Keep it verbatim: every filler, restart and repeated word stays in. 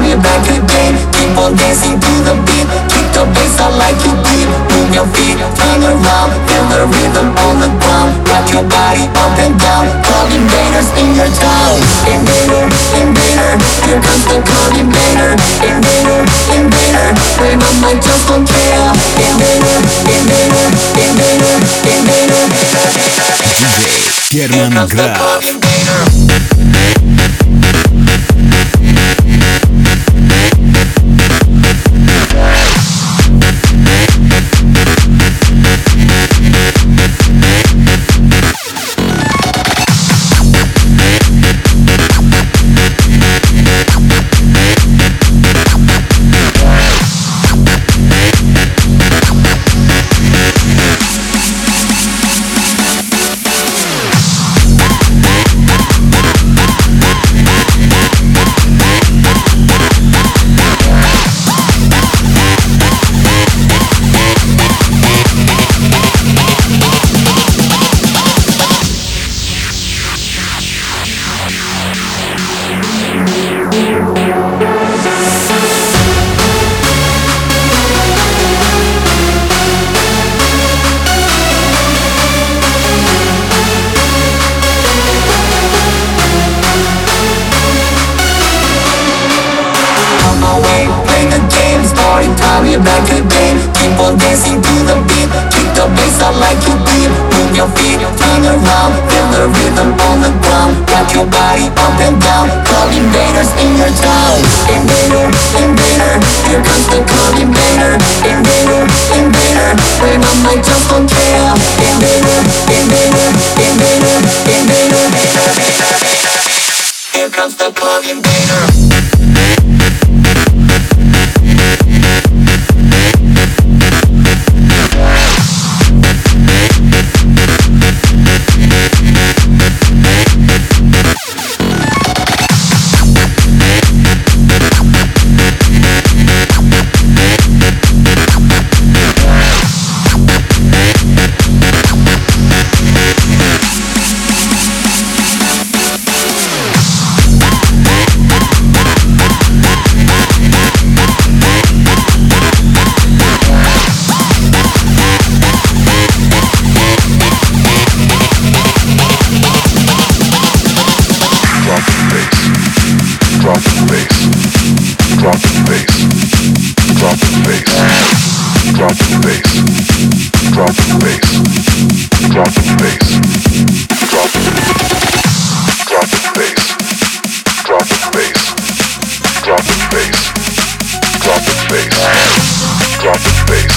you back again. Keep on dancing to the beat. Kick the bass, I like you deep. Move your feet, turn around. Feel the rhythm on the ground. Rock your body up and down. Call invaders in your town. Invader, invader, here comes the call invader. Invader, invader, wave up my just don't care. Invader, invader, invader, invader. ди джей German Graf. Back again, keep on dancing to the beat. Kick the bass, I like you deep. Move your feet, turn around. Feel the rhythm on the ground. Rock your body up and down. Call invaders in your town. Invader, invader, here comes the call invader. Invader, invader, wave up my just don't care. Invader, invader, invader, invader, here comes the call invader. Drop the bass,